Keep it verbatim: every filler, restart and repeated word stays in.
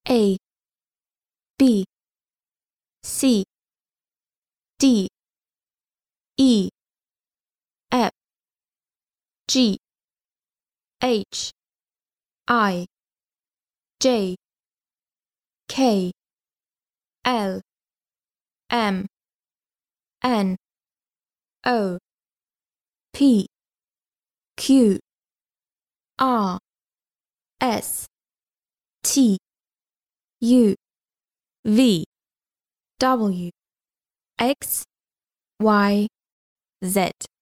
A, B, C, D, E, F, G, H, I, J, K, L, M, N, O, P, Q, R, S, T, U, V, W, X, Y, Z.